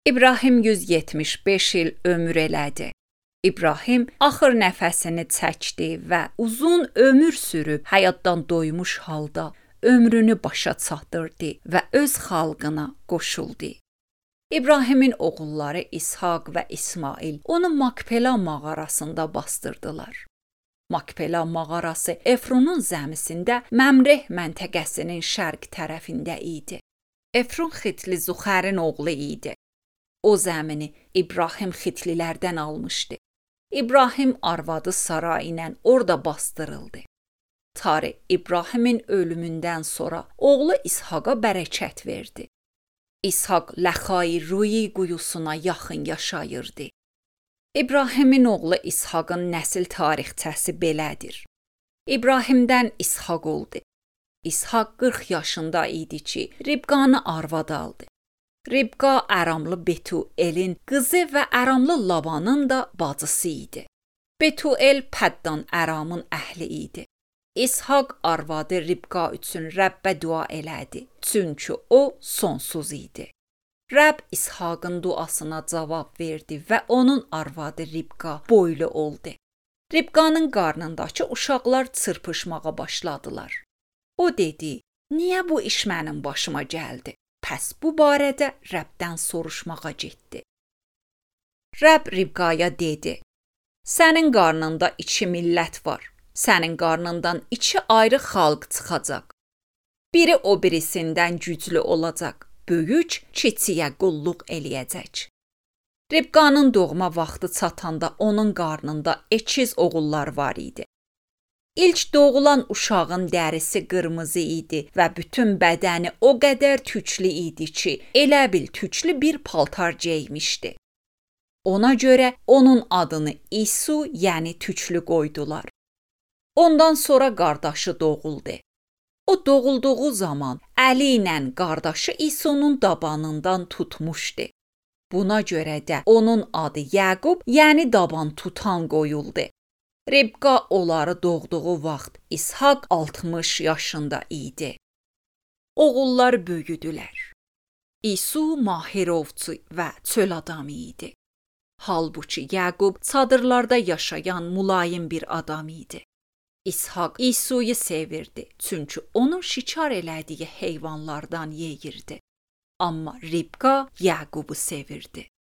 İbrahim 175 il ömür elədi. İbrahim axır nəfəsini çəkdi və uzun ömür sürüb həyatdan doymuş halda ömrünü başa çatdırdı və öz xalqına qoşuldu. İbrahimin oğulları İshaq və İsmail onu Makpela mağarasında bastırdılar. Makpela mağarası Efronun zəmisində Məmreh məntəqəsinin şərq tərəfində idi. Efron Xitli Zuxərin oğlu idi. O zəmini İbrahim Xitlilərdən almışdı. İbrahim arvadı Sara ilə orada bastırıldı. Tare İbrahimin ölümündən sonra oğlu İshaqa bərəkət verdi. İshaq Ləxai Ruyi quyusuna yaxın yaşayırdı. İbrahimin oğlu İshaqın nəsil tarixçəsi belədir. İbrahimdən İshaq oldu. İshaq 40 yaşında idi ki, Ribqanı arvad aldı. Ribqa Əramlı Betuelin qızı və Əramlı Labanın da bacısı idi. Betuel Pəddan Əramın əhli idi. İshaq arvadı Ribqa üçün Rəbbə dua elədi, çünki o sonsuz idi. Rəbb İshaqın duasına cavab verdi və onun arvadı Ribqa boylu oldu. Ribqanın qarnındakı uşaqlar çırpışmağa başladılar. O dedi, niyə bu iş mənim başıma gəldi? Pəs bu barədə Rəbdən soruşmağa getdi. Rəbb Ribqaya dedi, sənin qarnında 2 millət var, sənin qarnından 2 ayrı xalq çıxacaq. Biri o birisindən güclü olacaq, böyük keçiyə qulluq eləyəcək. Ribqanın doğma vaxtı çatanda onun qarnında əkiz oğullar var idi. İlk doğulan uşağın dərisi qırmızı idi və bütün bədəni o qədər tüklü idi ki, elə bil tüklü bir paltar geymişdi. Ona görə onun adını İsu, yəni tüklü qoydular. Ondan sonra qardaşı doğuldu. O doğulduğu zaman əli ilə qardaşı İsunun dabanından tutmuşdu. Buna görə də onun adı Yaqub, yəni daban tutan qoyuldu. Ribqa onları doğduğu vaxt İshaq 60 yaşında idi. Oğullar böyüdülər. İsu mahir ovçu və çöl adamı idi. Halbuki Yaqub çadırlarda yaşayan mülayim bir adam idi. İshaq İsu'yu sevirdi, çünki onun şikar elədiyi heyvanlardan yeyirdi. Amma Ribqa Yaqubu sevirdi.